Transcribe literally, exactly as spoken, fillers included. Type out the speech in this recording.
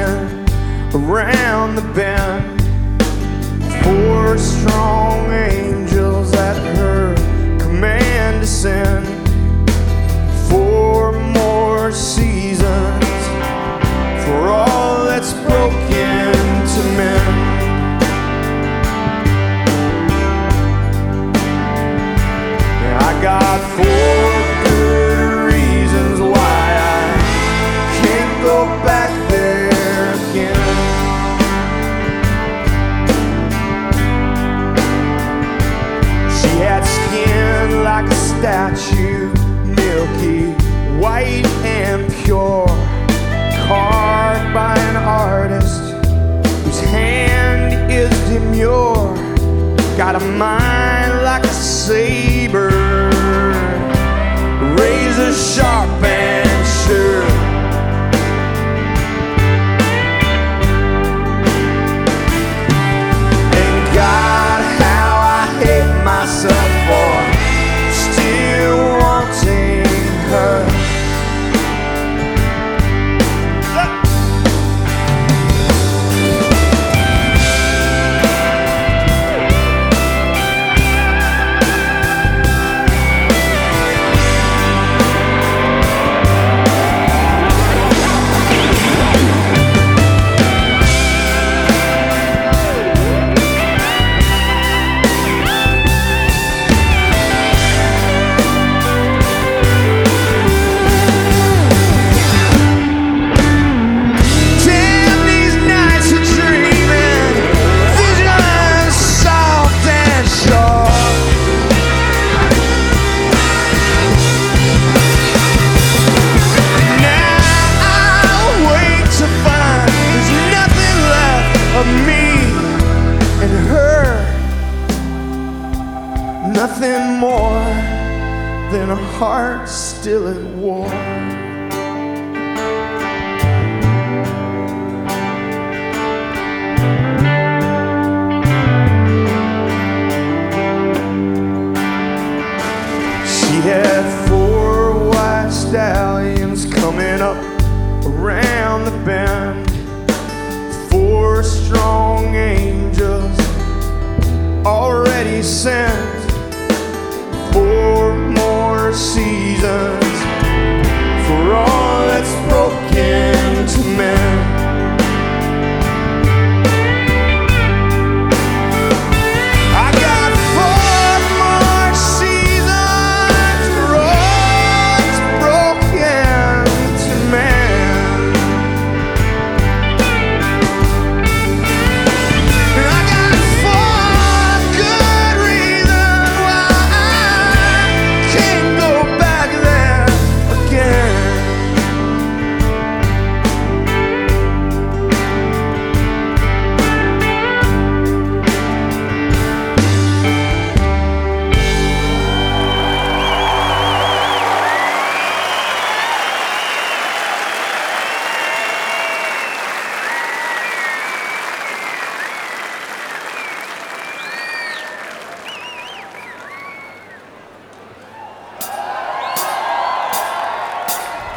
coming around the bend. Four strong angels at her command to send. Four more seasons for all that's broken to mend. I got four good reasons why I can't go back there again. She had skin like a statue, milky, white and pure, carved by an artist whose hand is demure. Got a mind like a saber, razor sharp and sure. And God, how I hate myself for still wanting her. Nothing more than a heart still at war. She had four white stallions coming up around the bend. Four strong angels already sent. Four more seasons